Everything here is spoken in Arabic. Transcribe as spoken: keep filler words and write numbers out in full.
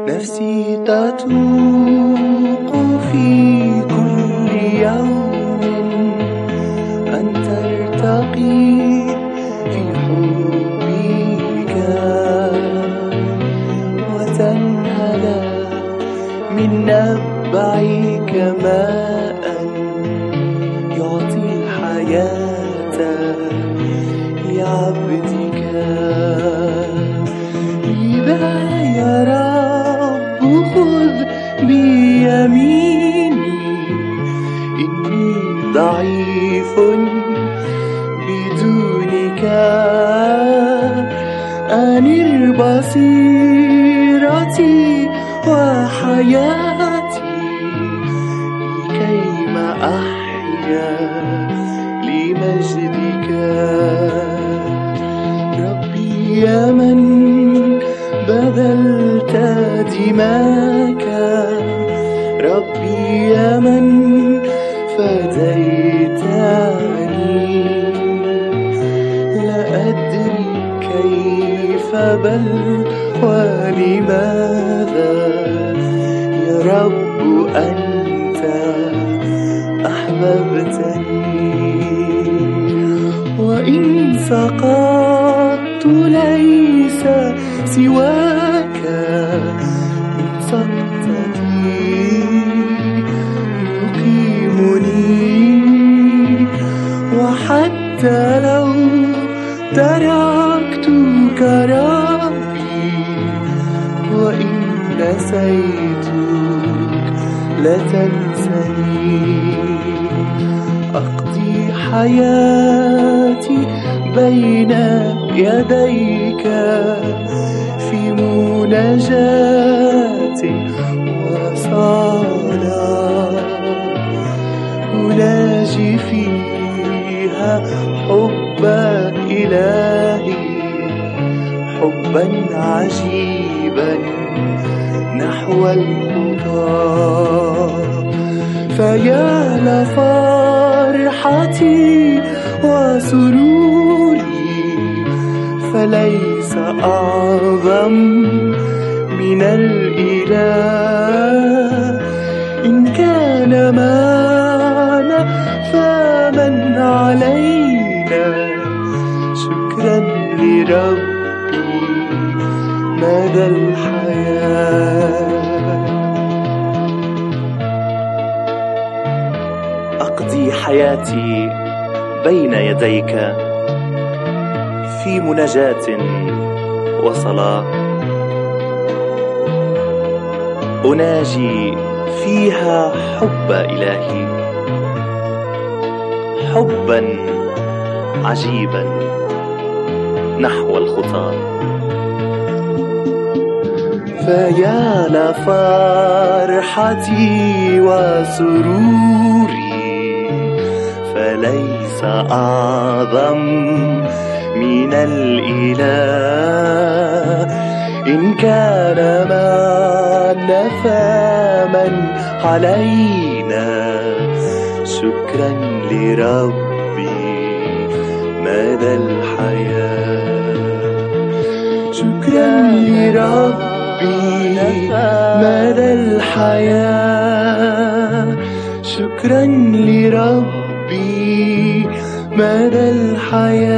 نفسي تتوق في كل يوم أن ترتقي في حبك وتنهل من نبعك ماء يعطي الحياة لعبدك. لذا يا رب خذ بيميني إني ضعيف بدونك. أنر بصيرتي وحياتي لكيما أحيا لمجدك. ربي يا من بذلت دماك، ربي يا من فديتني، لا أدري كيف بل ولماذا يا رب أنت أحببتني. وإن سقطت ليس سواك من سقطتي يقيمني، وحتى لو تركتك ربي وإن نسيتك لا تنسني. أقضي حياتي بين يديك في مناجاة وصلاة، أناجي فيها حب إلهي، حبا عجيبا نحو الخطى. فيا لفرحتي وسروري، فليس أعظم من الإله. إن كان معنا فمن علينا، شكرا لربي مدى الحياة. أقضي حياتي بين يديك في مناجاة وصلاة، أناجي فيها حب إلهي، حبا عجيبا نحو الخطى. فيا لفرحتي وسروري، فليس أعظم من الإله. إن كان معنا فمن علينا، شكرا لربي مدى الحياة. شكرا لربي مدى الحياة. شكرا لربي مدى الحياة.